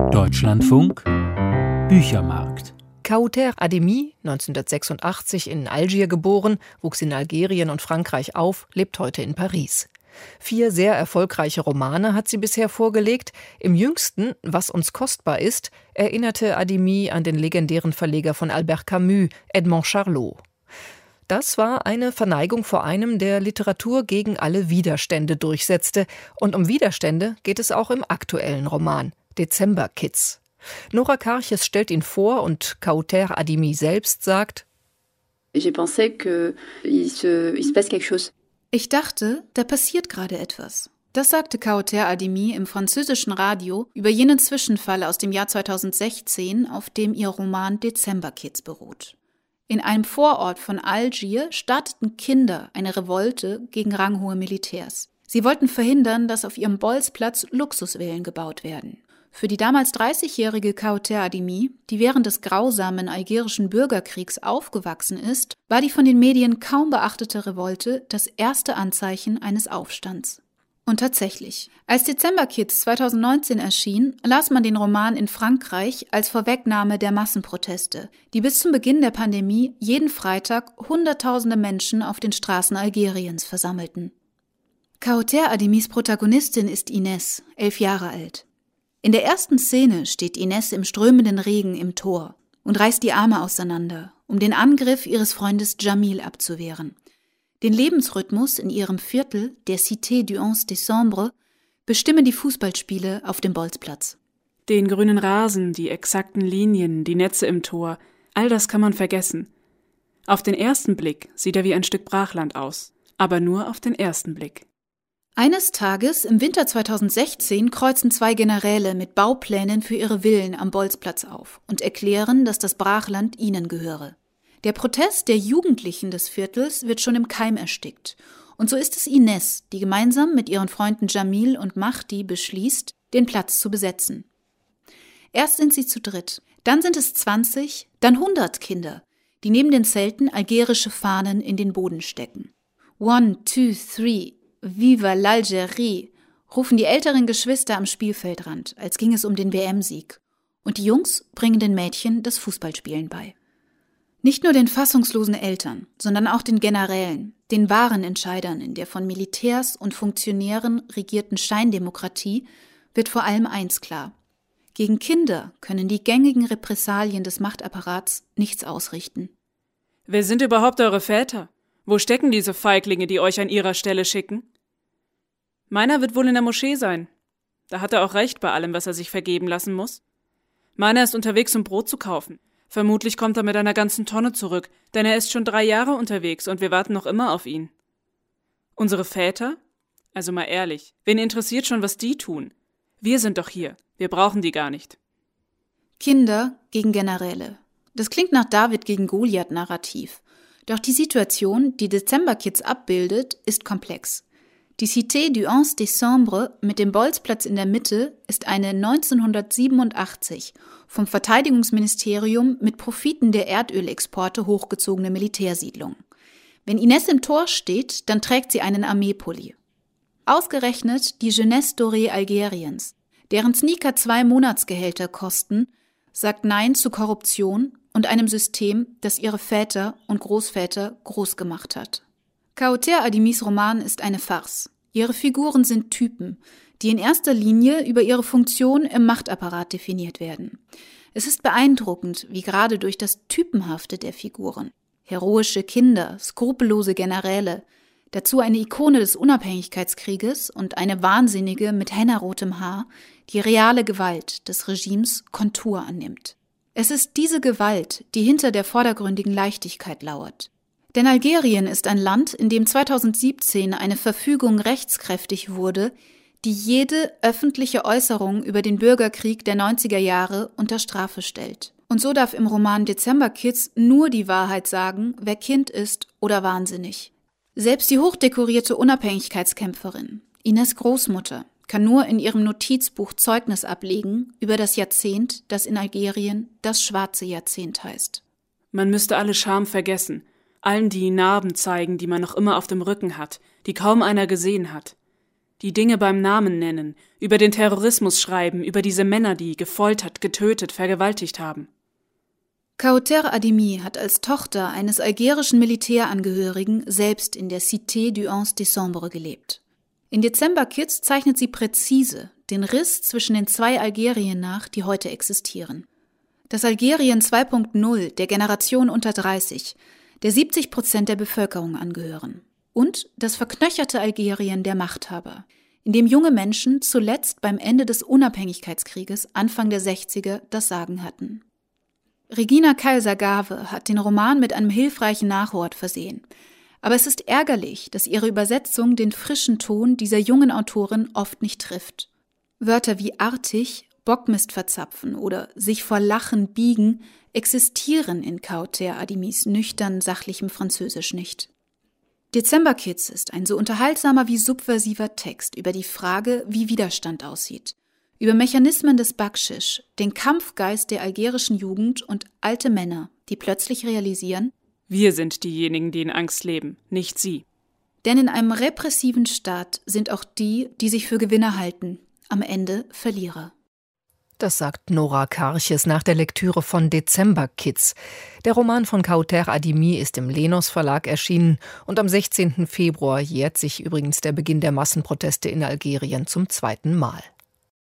Deutschlandfunk Büchermarkt. Kauter Ademi, 1986 in Algier geboren, wuchs in Algerien und Frankreich auf, lebt heute in Paris. 4 sehr erfolgreiche Romane hat sie bisher vorgelegt. Im jüngsten, Was uns kostbar ist, erinnerte Ademi an den legendären Verleger von Albert Camus, Edmond Charlot. Das war eine Verneigung vor einem, der Literatur gegen alle Widerstände durchsetzte. Und um Widerstände geht es auch im aktuellen Roman, Dezemberkids. Nora Karches stellt ihn vor und Kauter Ademi selbst sagt: Ich dachte, da passiert gerade etwas. Das sagte Kauter Ademi im französischen Radio über jenen Zwischenfall aus dem Jahr 2016, auf dem ihr Roman Dezemberkids beruht. In einem Vorort von Algier starteten Kinder eine Revolte gegen ranghohe Militärs. Sie wollten verhindern, dass auf ihrem Bolzplatz Luxusvillen gebaut werden. Für die damals 30-jährige Kauter Ademi, die während des grausamen algerischen Bürgerkriegs aufgewachsen ist, war die von den Medien kaum beachtete Revolte das erste Anzeichen eines Aufstands. Und tatsächlich, als Dezemberkids 2019 erschien, las man den Roman in Frankreich als Vorwegnahme der Massenproteste, die bis zum Beginn der Pandemie jeden Freitag Hunderttausende Menschen auf den Straßen Algeriens versammelten. Kauter Ademis Protagonistin ist Inès, 11 Jahre alt. In der ersten Szene steht Inès im strömenden Regen im Tor und reißt die Arme auseinander, um den Angriff ihres Freundes Jamil abzuwehren. Den Lebensrhythmus in ihrem Viertel, der Cité du 11 Décembre, bestimmen die Fußballspiele auf dem Bolzplatz. Den grünen Rasen, die exakten Linien, die Netze im Tor, all das kann man vergessen. Auf den ersten Blick sieht er wie ein Stück Brachland aus, aber nur auf den ersten Blick. Eines Tages im Winter 2016 kreuzen 2 Generäle mit Bauplänen für ihre Villen am Bolzplatz auf und erklären, dass das Brachland ihnen gehöre. Der Protest der Jugendlichen des Viertels wird schon im Keim erstickt. Und so ist es Inès, die gemeinsam mit ihren Freunden Jamil und Mahdi beschließt, den Platz zu besetzen. Erst sind sie zu dritt, dann sind es 20, dann 100 Kinder, die neben den Zelten algerische Fahnen in den Boden stecken. 1, 2, 3, Viva l'Algérie, rufen die älteren Geschwister am Spielfeldrand, als ging es um den WM-Sieg. Und die Jungs bringen den Mädchen das Fußballspielen bei. Nicht nur den fassungslosen Eltern, sondern auch den Generälen, den wahren Entscheidern in der von Militärs und Funktionären regierten Scheindemokratie, wird vor allem eins klar: Gegen Kinder können die gängigen Repressalien des Machtapparats nichts ausrichten. Wer sind überhaupt eure Väter? Wo stecken diese Feiglinge, die euch an ihrer Stelle schicken? Meiner wird wohl in der Moschee sein. Da hat er auch recht bei allem, was er sich vergeben lassen muss. Meiner ist unterwegs, um Brot zu kaufen. Vermutlich kommt er mit einer ganzen Tonne zurück, denn er ist schon 3 Jahre unterwegs und wir warten noch immer auf ihn. Unsere Väter? Also mal ehrlich, wen interessiert schon, was die tun? Wir sind doch hier, wir brauchen die gar nicht. Kinder gegen Generäle. Das klingt nach David gegen Goliath-Narrativ. Doch die Situation, die Dezemberkids abbildet, ist komplex. Die Cité du 11 Décembre mit dem Bolzplatz in der Mitte ist eine 1987 vom Verteidigungsministerium mit Profiten der Erdölexporte hochgezogene Militärsiedlung. Wenn Inès im Tor steht, dann trägt sie einen Armeepulli. Ausgerechnet die Jeunesse Dorée Algeriens, deren Sneaker 2 Monatsgehälter kosten, sagt Nein zu Korruption und einem System, das ihre Väter und Großväter groß gemacht hat. Kauter Ademis Roman ist eine Farce. Ihre Figuren sind Typen, die in erster Linie über ihre Funktion im Machtapparat definiert werden. Es ist beeindruckend, wie gerade durch das Typenhafte der Figuren, heroische Kinder, skrupellose Generäle, dazu eine Ikone des Unabhängigkeitskrieges und eine Wahnsinnige mit hennarotem Haar, die reale Gewalt des Regimes Kontur annimmt. Es ist diese Gewalt, die hinter der vordergründigen Leichtigkeit lauert. Denn Algerien ist ein Land, in dem 2017 eine Verfügung rechtskräftig wurde, die jede öffentliche Äußerung über den Bürgerkrieg der 90er Jahre unter Strafe stellt. Und so darf im Roman Dezemberkids nur die Wahrheit sagen, wer Kind ist oder wahnsinnig. Selbst die hochdekorierte Unabhängigkeitskämpferin, Inès' Großmutter, kann nur in ihrem Notizbuch Zeugnis ablegen über das Jahrzehnt, das in Algerien das schwarze Jahrzehnt heißt. Man müsste alle Scham vergessen, allen die Narben zeigen, die man noch immer auf dem Rücken hat, die kaum einer gesehen hat. Die Dinge beim Namen nennen, über den Terrorismus schreiben, über diese Männer, die gefoltert, getötet, vergewaltigt haben. Kauter Adimi hat als Tochter eines algerischen Militärangehörigen selbst in der Cité du 11 Décembre gelebt. In December Kids zeichnet sie präzise den Riss zwischen den zwei Algerien nach, die heute existieren. Das Algerien 2.0 der Generation unter 30, der 70% der Bevölkerung angehören. Und das verknöcherte Algerien der Machthaber, in dem junge Menschen zuletzt beim Ende des Unabhängigkeitskrieges Anfang der 60er das Sagen hatten. Regina Kaiser-Gave hat den Roman mit einem hilfreichen Nachwort versehen. Aber es ist ärgerlich, dass ihre Übersetzung den frischen Ton dieser jungen Autorin oft nicht trifft. Wörter wie artig, Bockmist verzapfen oder sich vor Lachen biegen existieren in Kauter Adimis nüchtern sachlichem Französisch nicht. December Kids ist ein so unterhaltsamer wie subversiver Text über die Frage, wie Widerstand aussieht, über Mechanismen des Bakschisch, den Kampfgeist der algerischen Jugend und alte Männer, die plötzlich realisieren: Wir sind diejenigen, die in Angst leben, nicht sie. Denn in einem repressiven Staat sind auch die, die sich für Gewinner halten, am Ende Verlierer. Das sagt Nora Karches nach der Lektüre von December Kids. Der Roman von Kauter Adimi ist im Lenos Verlag erschienen und am 16. Februar jährt sich übrigens der Beginn der Massenproteste in Algerien zum 2. Mal.